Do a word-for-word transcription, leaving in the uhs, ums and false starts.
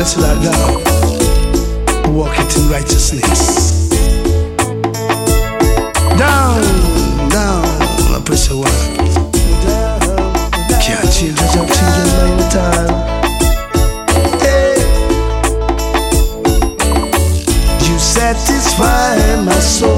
Blessed art thou, walk it in righteousness. Down, down, I press a one. Can't change the job, children by your time. Hey. You satisfy my soul.